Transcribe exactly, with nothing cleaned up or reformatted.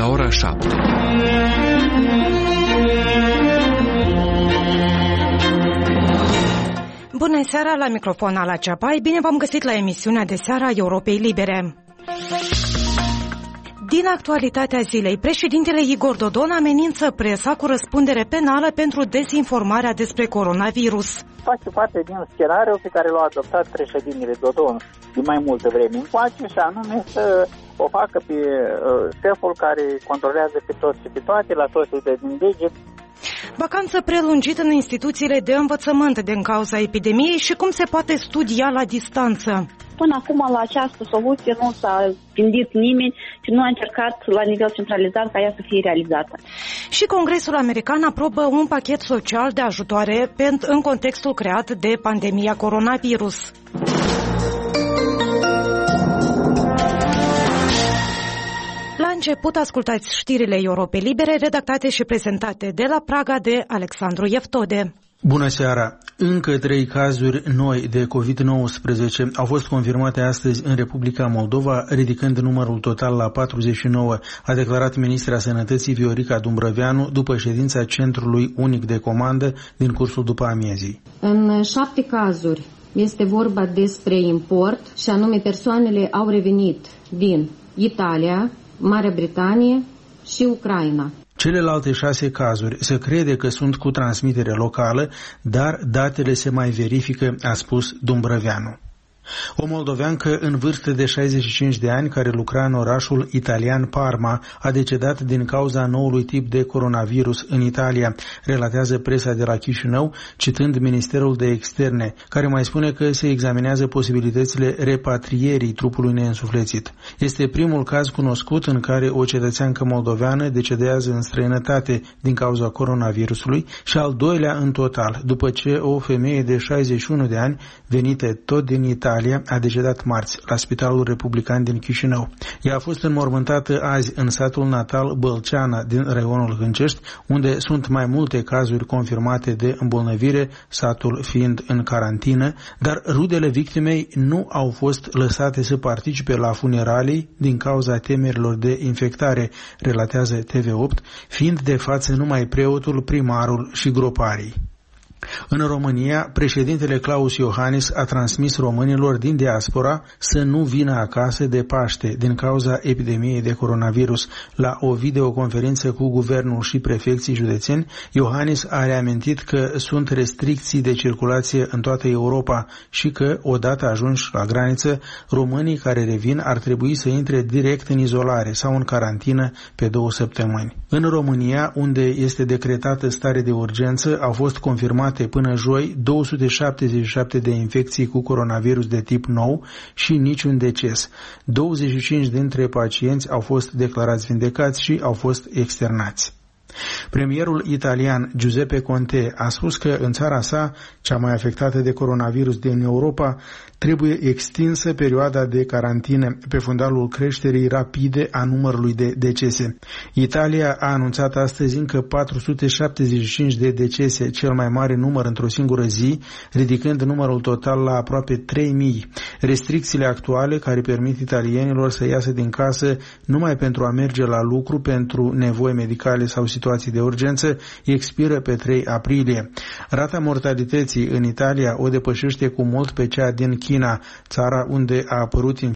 la ora șapte. Bună seara, la microfon Ala Ceapai. Bine v-am găsit la emisiunea de seară a Europei Libere. Din actualitatea zilei, președintele Igor Dodon amenință presa cu răspundere penală pentru dezinformarea despre coronavirus. Face parte din scenariul pe care l-a adoptat președintele Dodon din mai multă vreme încoace, și anume să o facă pe uh, șeful care controlează pe toți și pe toate, la toți de din deget. Vacanță prelungită în instituțiile de învățământ din cauza epidemiei și cum se poate studia la distanță. Până acum la această soluție nu s-a gândit nimeni și nu a încercat la nivel centralizat ca ea să fie realizată. Și Congresul American aprobă un pachet social de ajutoare în contextul creat de pandemia coronavirus. La început ascultați știrile Europei Libere, redactate și prezentate de la Praga de Alexandru Eftode. Bună seara! Încă trei cazuri noi de covid nouăsprezece au fost confirmate astăzi în Republica Moldova, ridicând numărul total la patruzeci și nouă, a declarat ministra Sănătății Viorica Dumbrăveanu după ședința Centrului Unic de Comandă din cursul după amiezii. În șapte cazuri este vorba despre import, și anume persoanele au revenit din Italia, Marea Britanie și Ucraina. Celelalte șase cazuri se crede că sunt cu transmitere locală, dar datele se mai verifică, a spus Dumbrăveanu. O moldoveancă în vârstă de șaizeci și cinci de ani care lucra în orașul italian Parma a decedat din cauza noului tip de coronavirus în Italia, relatează presa de la Chișinău, citând Ministerul de Externe, care mai spune că se examinează posibilitățile repatrierii trupului neînsuflețit. Este primul caz cunoscut în care o cetățeancă moldoveană decedează în străinătate din cauza coronavirusului și al doilea în total, după ce o femeie de șaizeci și unu de ani, venită tot din Italia, a decedat marți la Spitalul Republican din Chișinău. Ea a fost înmormântată azi în satul natal Bălceana din raionul Hâncești, unde sunt mai multe cazuri confirmate de îmbolnăvire, satul fiind în carantină, dar rudele victimei nu au fost lăsate să participe la funeralii din cauza temerilor de infectare, relatează T V opt, fiind de față numai preotul, primarul și groparii. În România, președintele Klaus Iohannis a transmis românilor din diaspora să nu vină acasă de Paște din cauza epidemiei de coronavirus. La o videoconferință cu guvernul și prefecții județeni, Iohannis a reamintit că sunt restricții de circulație în toată Europa și că, odată ajunși la graniță, românii care revin ar trebui să intre direct în izolare sau în carantină pe două săptămâni. În România, unde este decretată stare de urgență, au fost confirmate până joi două sute șaptezeci și șapte de infecții cu coronavirus de tip nou și niciun deces. douăzeci și cinci dintre pacienți au fost declarați vindecați și au fost externați. Premierul italian Giuseppe Conte a spus că în țara sa, cea mai afectată de coronavirus din Europa, trebuie extinsă perioada de carantină pe fundalul creșterii rapide a numărului de decese. Italia a anunțat astăzi încă patru sute șaptezeci și cinci de decese, cel mai mare număr într-o singură zi, ridicând numărul total la aproape trei mii. Restricțiile actuale, care permit italienilor să iasă din casă numai pentru a merge la lucru pentru nevoi medicale sau situații de urgență, expiră pe trei aprilie. Rata mortalității în Italia o depășește cu mult pe cea din China, țara unde a apărut